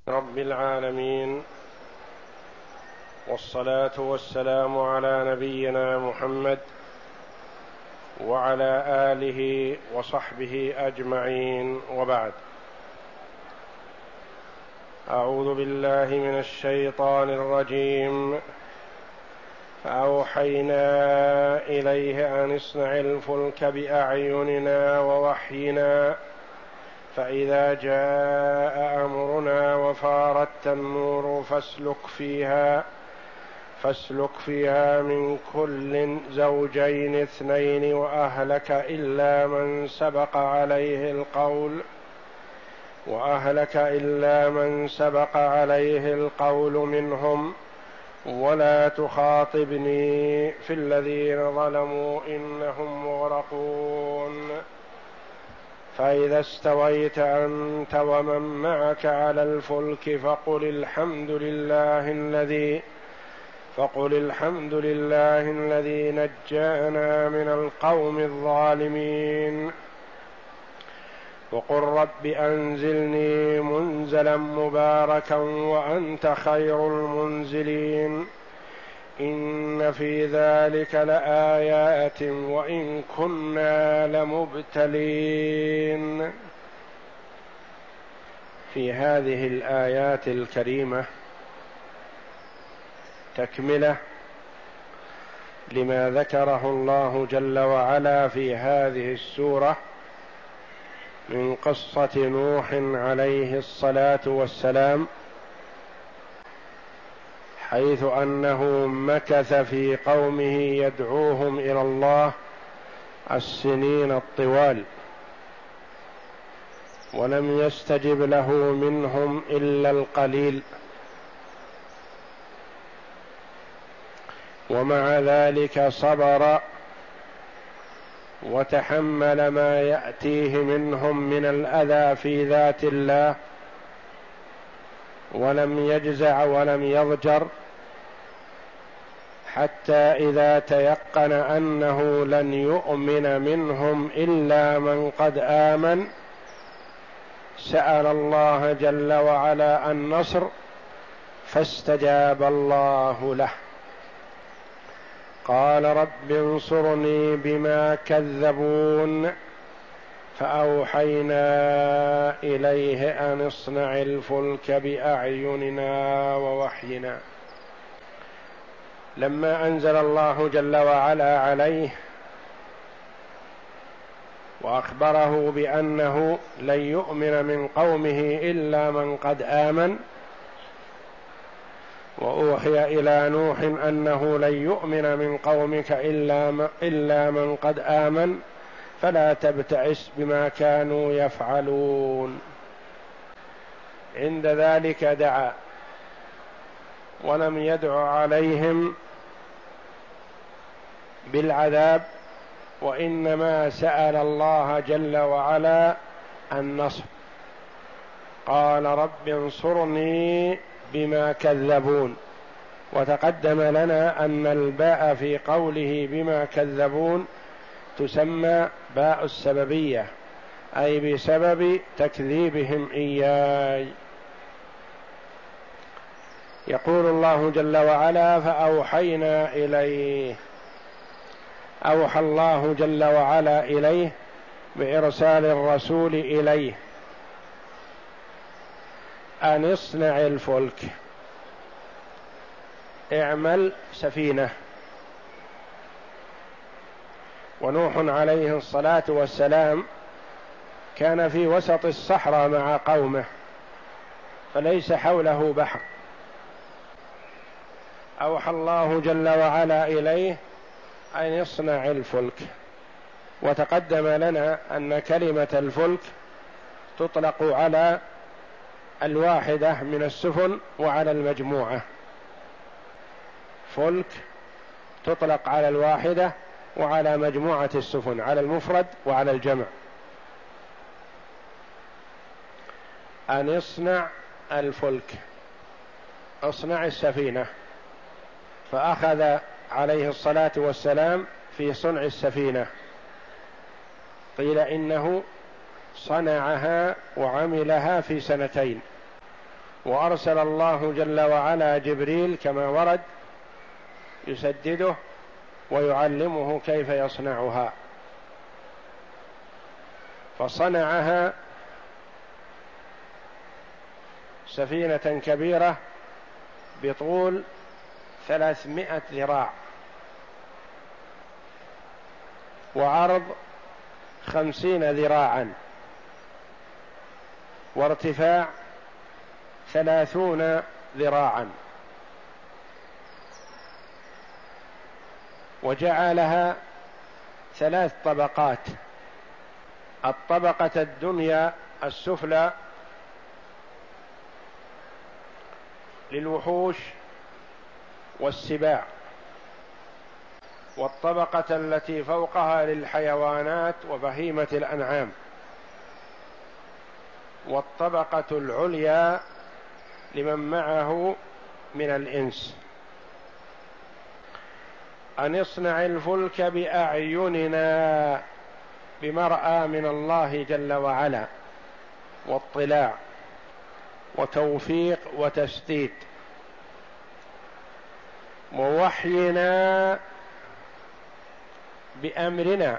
رب العالمين، والصلاة والسلام على نبينا محمد وعلى آله وصحبه أجمعين، وبعد. أعوذ بالله من الشيطان الرجيم. فأوحينا إليه أن اصنع الفلك بأعيننا ووحينا فإذا جاء أمرنا وفار التنور فاسلك فيها من كل زوجين اثنين وأهلك إلا من سبق عليه القول منهم ولا تخاطبني في الذين ظلموا إنهم مغرقون. فإذا استويت أنت ومن معك على الفلك فقل الحمد لله الذي نجانا من القوم الظالمين وقل رب أنزلني منزلا مباركا وأنت خير المنزلين. إن في ذلك لآيات وإن كنا لمبتلين. في هذه الآيات الكريمة تكملة لما ذكره الله جل وعلا في هذه السورة من قصة نوح عليه الصلاة والسلام، حيث أنه مكث في قومه يدعوهم إلى الله السنين الطوال ولم يستجب له منهم إلا القليل، ومع ذلك صبر وتحمل ما يأتيه منهم من الأذى في ذات الله، ولم يجزع ولم يضجر، حتى إذا تيقن أنه لن يؤمن منهم إلا من قد آمن سأل الله جل وعلا النصر فاستجاب الله له. قال رب انصرني بما كذبون فأوحينا إليه أن اصنع الفلك بأعيننا ووحينا. لما أنزل الله جل وعلا عليه وأخبره بأنه لن يؤمن من قومه إلا من قد آمن، وأوحي إلى نوح أنه لن يؤمن من قومك إلا من قد آمن فلا تبتئس بما كانوا يفعلون. عند ذلك دعا ولم يدع عليهم بالعذاب، وإنما سأل الله جل وعلا النصر. قال رب انصرني بما كذبون، وتقدم لنا أن الباء في قوله بما كذبون تسمى باء السببية، أي بسبب تكذيبهم إياي. يقول الله جل وعلا فأوحينا إليه، أوحى الله جل وعلا إليه بإرسال الرسول إليه أن اصنع الفلك، اعمل سفينة. ونوح عليه الصلاة والسلام كان في وسط الصحراء مع قومه فليس حوله بحر، أوحى الله جل وعلا إليه أن يصنع الفلك. وتقدم لنا أن كلمة الفلك تطلق على الواحدة من السفن وعلى المجموعة. فلك تطلق على الواحدة وعلى مجموعة السفن، على المفرد وعلى الجمع. أن يصنع الفلك، اصنع السفينة. فأخذ عليه الصلاة والسلام في صنع السفينة، قيل إنه صنعها وعملها في 2 سنين، وأرسل الله جل وعلا جبريل كما ورد يسدده ويعلمه كيف يصنعها، فصنعها سفينة كبيرة بطول 300 ذراع وعرض 50 ذراعا وارتفاع 30 ذراعا، وجعلها 3 طبقات: الطبقة الدنيا السفلى للوحوش والسباع، والطبقة التي فوقها للحيوانات وبهيمة الأنعام، والطبقة العليا لمن معه من الإنس. أن اصنع الفلك بأعيننا، بمرأى من الله جل وعلا واطلاع وتوفيق وتسديد، ووحينا بأمرنا،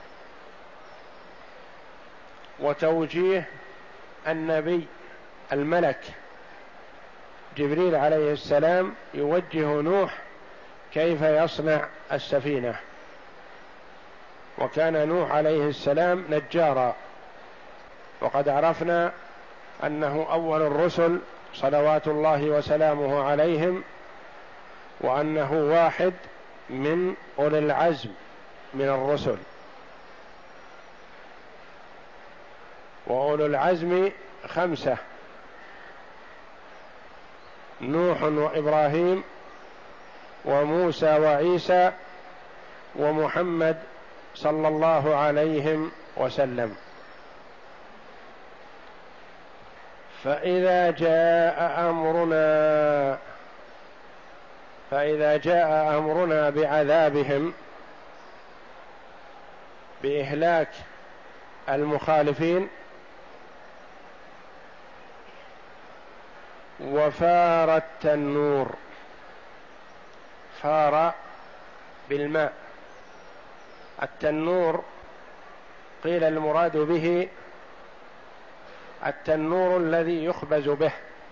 وتوجيه النبي الملك جبريل عليه السلام يوجه نوح كيف يصنع السفينة. وكان نوح عليه السلام نجارا، وقد عرفنا أنه أول الرسل صلوات الله وسلامه عليهم، وأنه واحد من أولي العزم من الرسل، وأولو العزم 5: نوح وإبراهيم وموسى وعيسى ومحمد صلى الله عليه وسلم. فإذا جاء أمرنا بعذابهم، بإهلاك المخالفين، وفار التنور، فار بالماء. التنور قيل المراد به التنور الذي يخبز به،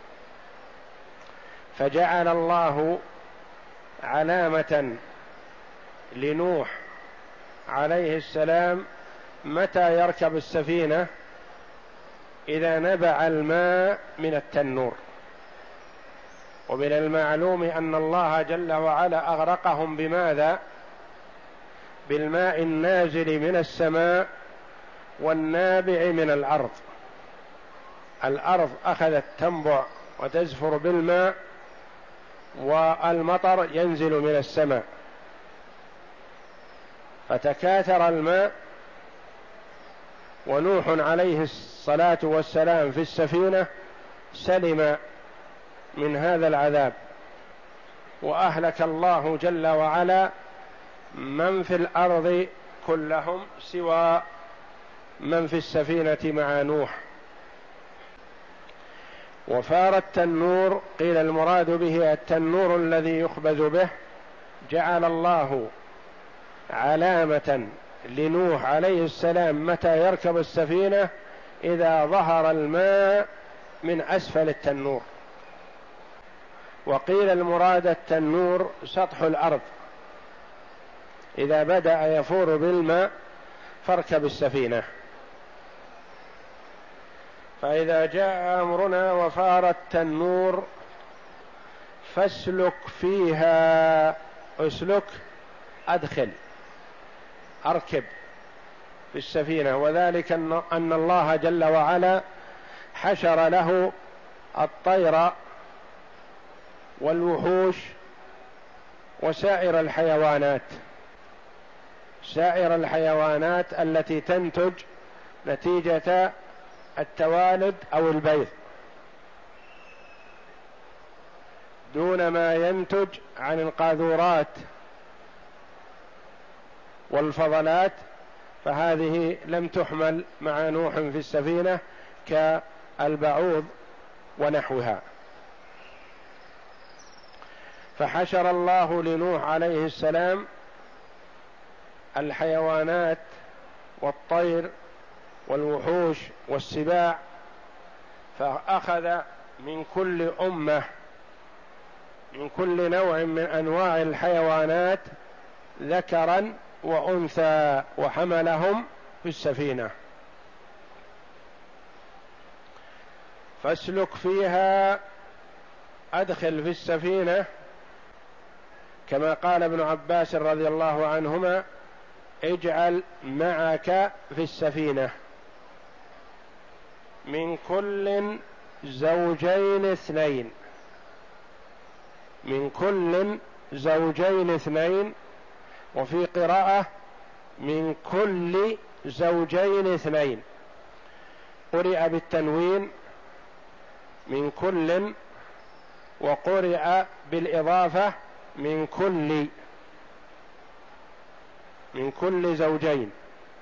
فجعل الله علامة لنوح عليه السلام متى يركب السفينة: إذا نبع الماء من التنور. ومن المعلوم أن الله جل وعلا أغرقهم بماذا؟ بالماء النازل من السماء والنابع من الأرض. الأرض أخذت تنبع وتزفر بالماء، والمطر ينزل من السماء، فتكاثر الماء، ونوح عليه الصلاة والسلام في السفينة سلم من هذا العذاب، وأهلك الله جل وعلا من في الأرض كلهم سوى من في السفينة مع نوح. وفار التنور قيل المراد به التنور الذي يخبز به، جعل الله علامة لنوح عليه السلام متى يركب السفينة: إذا ظهر الماء من أسفل التنور. وقيل المراد التنور سطح الأرض، إذا بدأ يفور بالماء فاركب السفينة. فإذا جاء أمرنا وفار التنور فاسلك فيها، اسلك أدخل، أركب في السفينة. وذلك أن الله جل وعلا حشر له الطير والوحوش وسائر الحيوانات، سائر الحيوانات التي تنتج نتيجة التوالد أو البيض، دون ما ينتج عن القاذورات والفضلات، فهذه لم تحمل مع نوح في السفينة كالبعوض ونحوها. فحشر الله لنوح عليه السلام الحيوانات والطير والوحوش والسباع، فأخذ من كل أمة من كل نوع من أنواع الحيوانات ذكرا وأنثى وحملهم في السفينة. فاسلك فيها، أدخل في السفينة كما قال ابن عباس رضي الله عنهما: اجعل معك في السفينة من كل زوجين اثنين، من كل زوجين اثنين، وفي قراءة من كل زوجين اثنين، قرئ بالتنوين من كل، وقرئ بالإضافة من كل زوجين.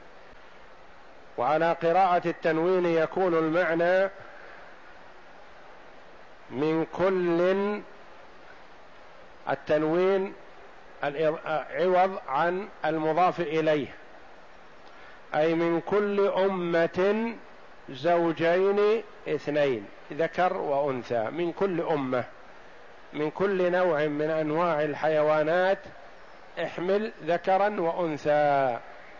وعلى قراءة التنوين يكون المعنى من كل، التنوين عوض عن المضاف إليه، أي من كل أمة زوجين اثنين، ذكر وأنثى، من كل أمة، من كل نوع من أنواع الحيوانات احمل ذكرا وأنثى.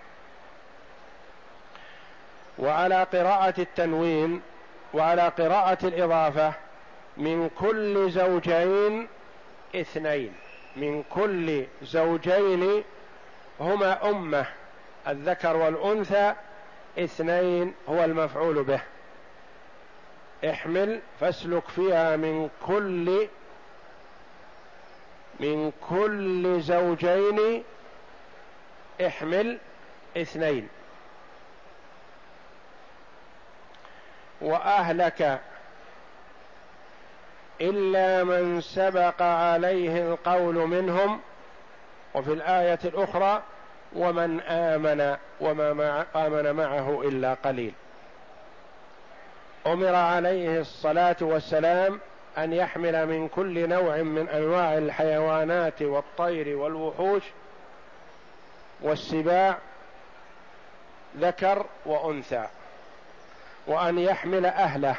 وعلى قراءة التنوين وعلى قراءة الإضافة من كل زوجين اثنين، من كل زوجين هما أمة الذكر والأنثى، اثنين هو المفعول به. احمل فاسلك فيها من كل زوجين، احمل اثنين. وأهلك إلا من سبق عليه القول منهم، وفي الآية الأخرى ومن آمن وما آمن معه إلا قليل. أمر عليه الصلاة والسلام أن يحمل من كل نوع من أنواع الحيوانات والطير والوحوش والسباع ذكر وأنثى، وأن يحمل أهله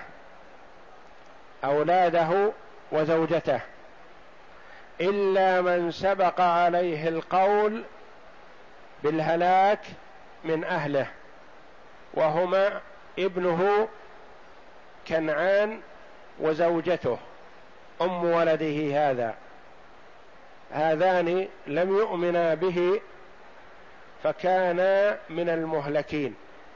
أولاده وزوجته، إلا من سبق عليه القول بالهلاك من أهله، وهما ابنه كنعان وزوجته أم ولده هذان لم يؤمنا به فكانا من المهلكين،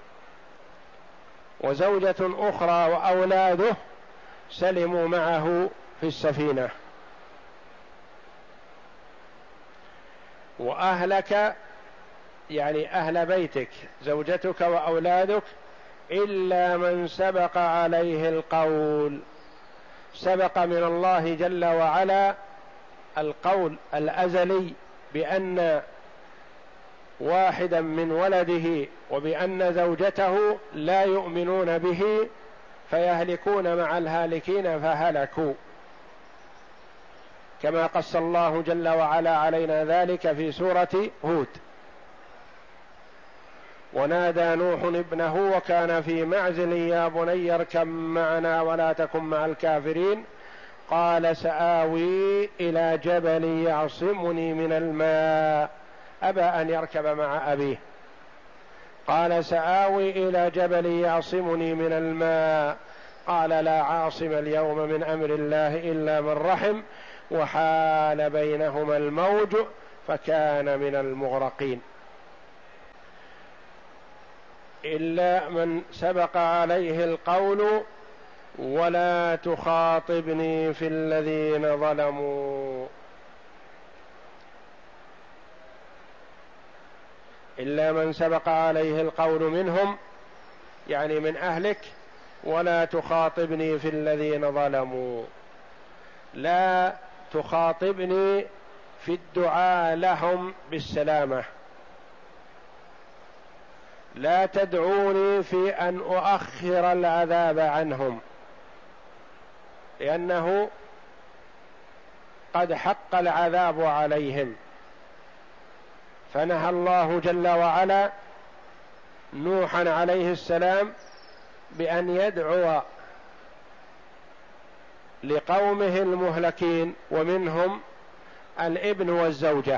وزوجة أخرى وأولاده سلموا معه في السفينة. وأهلك يعني أهل بيتك، زوجتك وأولادك، إلا من سبق عليه القول. سبق من الله جل وعلا القول الأزلي بأن واحدا من ولده وبأن زوجته لا يؤمنون به فيهلكون مع الهالكين فهلكوا، كما قص الله جل وعلا علينا ذلك في سورة هود. ونادى نوح ابنه وكان في معزل يا بني اركب معنا ولا تكن مع الكافرين، قال سآوي إلى جبل يعصمني من الماء، أبى أن يركب مع أبيه. قال سآوي إلى جبل يعصمني من الماء، قال لا عاصم اليوم من أمر الله إلا من رحم، وحال بينهما الموج فكان من المغرقين. إلا من سبق عليه القول ولا تخاطبني في الذين ظلموا. إلا من سبق عليه القول منهم يعني من أهلك، ولا تخاطبني في الذين ظلموا، لا تخاطبني في الدعاء لهم بالسلامة، لا تدعوني في أن أؤخر العذاب عنهم، لأنه قد حق العذاب عليهم. فنهى الله جل وعلا نوحا عليه السلام بأن يدعو لقومه المهلكين، ومنهم الابن والزوجة،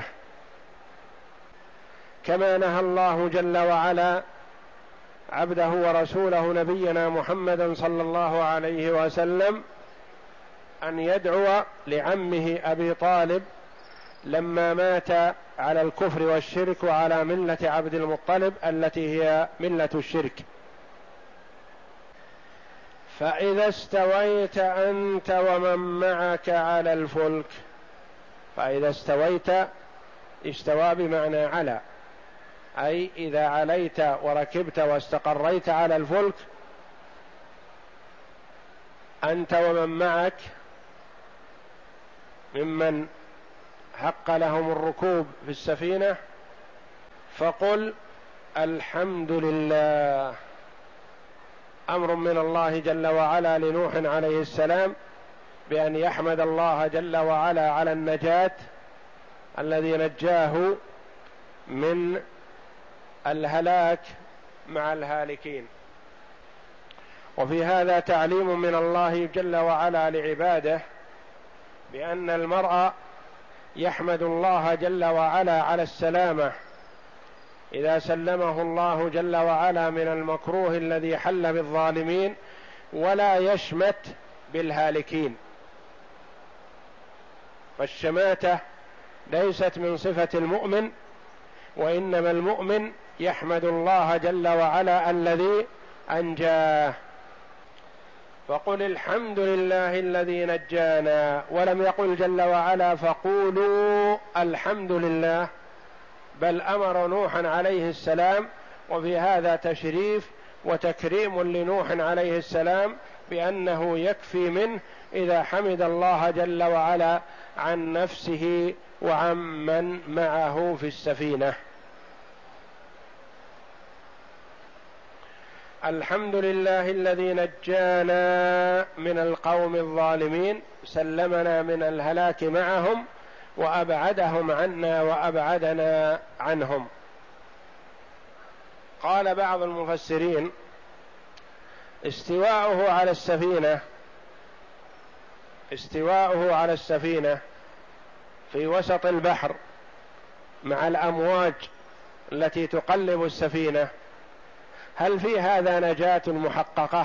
كما نهى الله جل وعلا عبده ورسوله نبينا محمدا صلى الله عليه وسلم أن يدعو لعمه أبي طالب لما مات على الكفر والشرك وعلى ملة عبد المطلب التي هي ملة الشرك. فإذا استويت أنت ومن معك على الفلك، فإذا استويت، استوى بمعنى على، أي إذا عليت وركبت واستقريت على الفلك أنت ومن معك ممن حق لهم الركوب في السفينة، فقل الحمد لله. أمر من الله جل وعلا لنوح عليه السلام بأن يحمد الله جل وعلا على النجاة الذي نجاه من الهلاك مع الهالكين. وفي هذا تعليم من الله جل وعلا لعباده بأن المرء يحمد الله جل وعلا على السلامة إذا سلمه الله جل وعلا من المكروه الذي حل بالظالمين، ولا يشمت بالهالكين. فالشماتة ليست من صفة المؤمن، وإنما المؤمن يحمد الله جل وعلا الذي أنجاه. فقل الحمد لله الذي نجانا، ولم يقل جل وعلا فقولوا الحمد لله، بل أمر نوحا عليه السلام، وفي هذا تشريف وتكريم لنوح عليه السلام بأنه يكفي منه إذا حمد الله جل وعلا عن نفسه وعمن معه في السفينة. الحمد لله الذي نجانا من القوم الظالمين، سلمنا من الهلاك معهم وأبعدهم عنا وأبعدنا عنهم. قال بعض المفسرين استواؤه على السفينة في وسط البحر مع الأمواج التي تقلب السفينة، هل في هذا نجاة محققة؟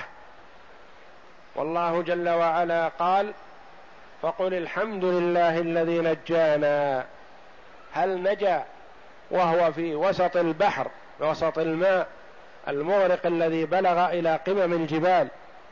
والله جل وعلا قال فقل الحمد لله الذي نجانا. هل نجا وهو في وسط البحر، وسط الماء المغرق الذي بلغ إلى قمم الجبال،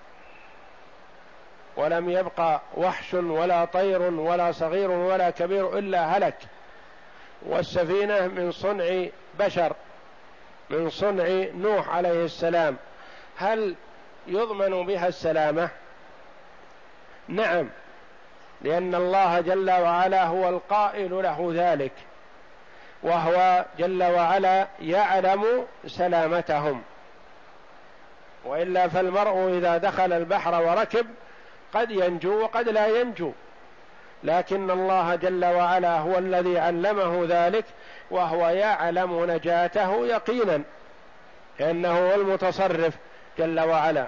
ولم يبقى وحش ولا طير ولا صغير ولا كبير إلا هلك، والسفينة من صنع بشر، من صنع نوح عليه السلام، هل يضمن بها السلامة؟ نعم، لأن الله جل وعلا هو القائل له ذلك، وهو جل وعلا يعلم سلامتهم. وإلا فالمرء إذا دخل البحر وركب قد ينجو وقد لا ينجو، لكن الله جل وعلا هو الذي علمه ذلك، وهو يعلم نجاته يقينا، لأنه هو المتصرف جل وعلا.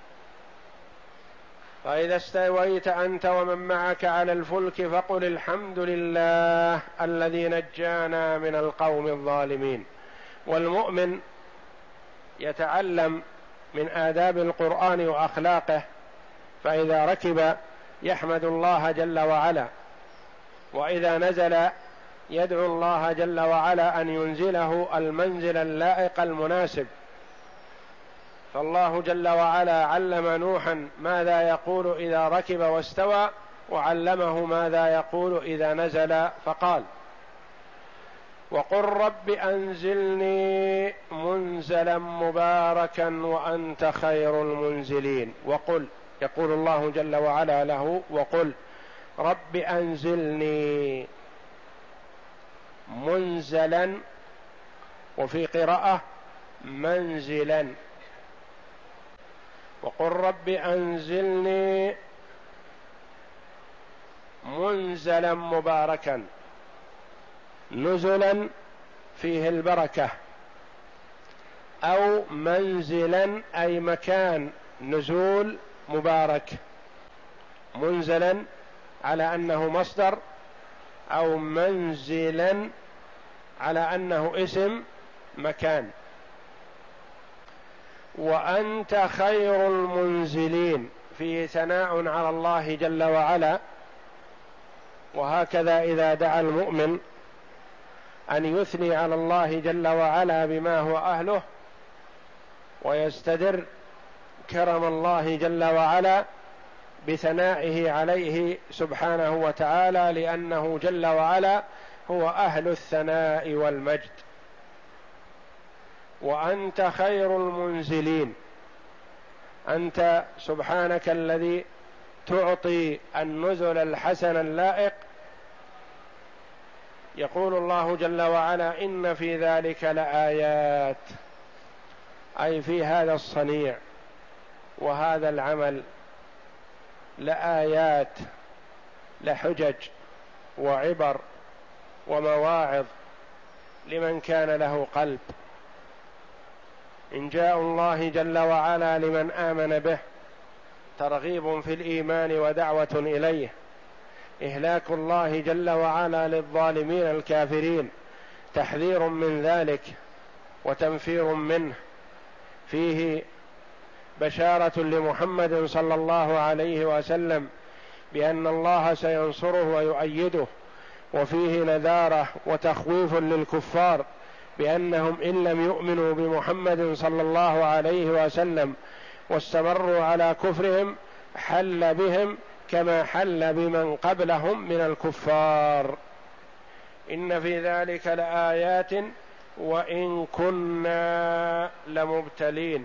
فإذا استويت أنت ومن معك على الفلك فقل الحمد لله الذي نجانا من القوم الظالمين. والمؤمن يتعلم من آداب القرآن وأخلاقه، فإذا ركب يحمد الله جل وعلا، وإذا نزل يدعو الله جل وعلا أن ينزله المنزل اللائق المناسب. فالله جل وعلا علم نوحا ماذا يقول إذا ركب واستوى، وعلمه ماذا يقول إذا نزل، فقال وقل رب أنزلني منزلا مباركا وأنت خير المنزلين. وقل، يقول الله جل وعلا له وقل رب أنزلني منزلا، وفي قراءة منزلا. وقل رب أنزلني منزلا مباركا، نزلا فيه البركة، أو منزلا أي مكان نزول مبارك، منزلا على أنه مصدر، أو منزلا على أنه اسم مكان. وأنت خير المنزلين فيه ثناء على الله جل وعلا. وهكذا إذا دعا المؤمن أن يثني على الله جل وعلا بما هو أهله، ويستدر كرم الله جل وعلا بثنائه عليه سبحانه وتعالى، لأنه جل وعلا هو أهل الثناء والمجد. وأنت خير المنزلين، أنت سبحانك الذي تعطي النزل الحسن اللائق. يقول الله جل وعلا: إن في ذلك لآيات، أي في هذا الصنيع وهذا العمل لآيات، لحجج وعبر ومواعظ لمن كان له قلب. إنجاء الله جل وعلا لمن آمن به ترغيب في الإيمان ودعوة إليه، إهلاك الله جل وعلا للظالمين الكافرين تحذير من ذلك وتنفير منه، فيه بشارة لمحمد صلى الله عليه وسلم بأن الله سينصره ويؤيده، وفيه نذارة وتخويف للكفار بأنهم إن لم يؤمنوا بمحمد صلى الله عليه وسلم واستمروا على كفرهم حل بهم كما حل بمن قبلهم من الكفار. إن في ذلك لآيات وإن كنا لمبتلين.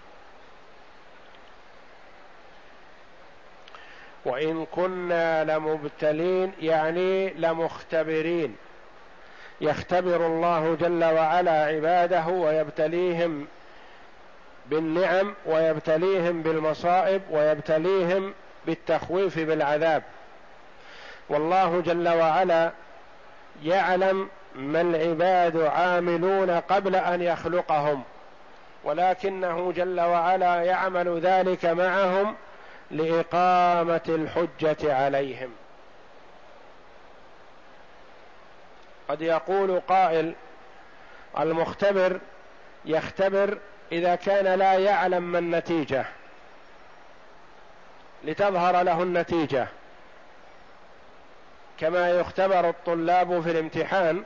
وإن كنا لمبتلين يعني لمختبرين، يختبر الله جل وعلا عباده ويبتليهم بالنعم ويبتليهم بالمصائب ويبتليهم بالتخويف بالعذاب. والله جل وعلا يعلم ما العباد عاملون قبل أن يخلقهم، ولكنه جل وعلا يعمل ذلك معهم لإقامة الحجة عليهم. قد يقول قائل: المختبر يختبر إذا كان لا يعلم ما النتيجة لتظهر له النتيجة، كما يختبر الطلاب في الامتحان،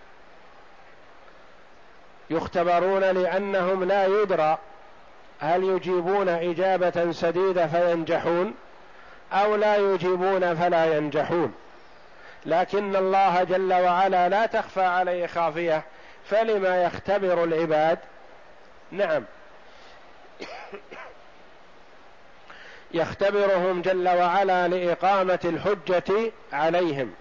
يختبرون لأنهم لا يدرى هل يجيبون إجابة سديدة فينجحون أو لا يجيبون فلا ينجحون، لكن الله جل وعلا لا تخفى عليه خافية، فلما يختبر العباد؟ نعم، يختبرهم جل وعلا لإقامة الحجة عليهم،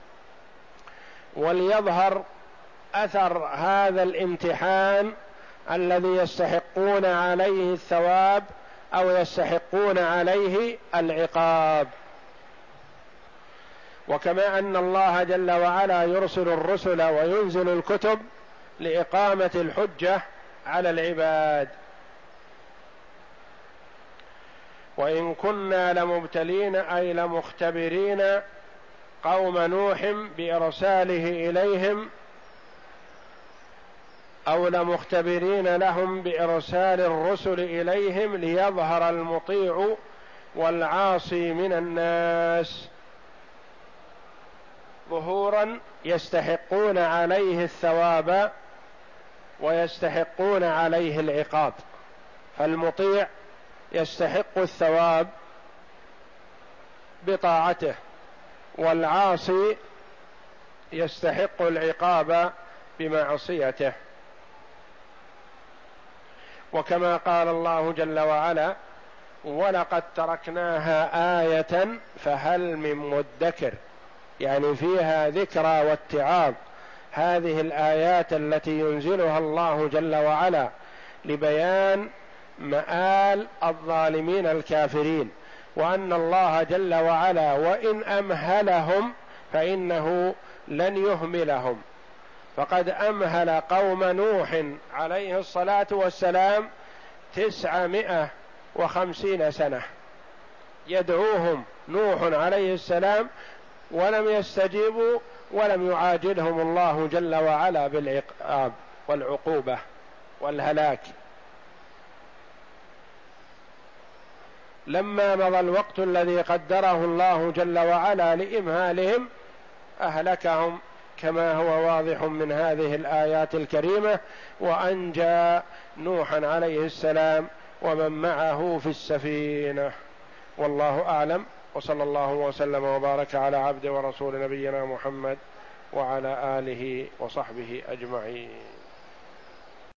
وليظهر أثر هذا الامتحان الذي يستحقون عليه الثواب أو يستحقون عليه العقاب. وكما أن الله جل وعلا يرسل الرسل وينزل الكتب لإقامة الحجة على العباد. وإن كنا لمبتلين أي لمختبرين قوم نوح بإرساله إليهم، أو لمختبرين لهم بإرسال الرسل إليهم ليظهر المطيع والعاصي من الناس ظهورا يستحقون عليه الثواب ويستحقون عليه العقاب. فالمطيع يستحق الثواب بطاعته، والعاصي يستحق العقاب بمعصيته. وكما قال الله جل وعلا: ولقد تركناها آية فهل من مدكر، يعني فيها ذكرى واتعاظ. هذه الآيات التي ينزلها الله جل وعلا لبيان مآل الظالمين الكافرين، وأن الله جل وعلا وإن أمهلهم فإنه لن يهملهم، فقد أمهل قوم نوح عليه الصلاة والسلام 950 سنة يدعوهم نوح عليه السلام ولم يستجيبوا، ولم يعاجلهم الله جل وعلا بالعقاب والعقوبة والهلاك. لما مضى الوقت الذي قدره الله جل وعلا لإمهالهم أهلكهم كما هو واضح من هذه الآيات الكريمة، وأنجى نوحا عليه السلام ومن معه في السفينة. والله أعلم، وصلى الله وسلم وبارك على عبد ورسول نبينا محمد وعلى آله وصحبه أجمعين.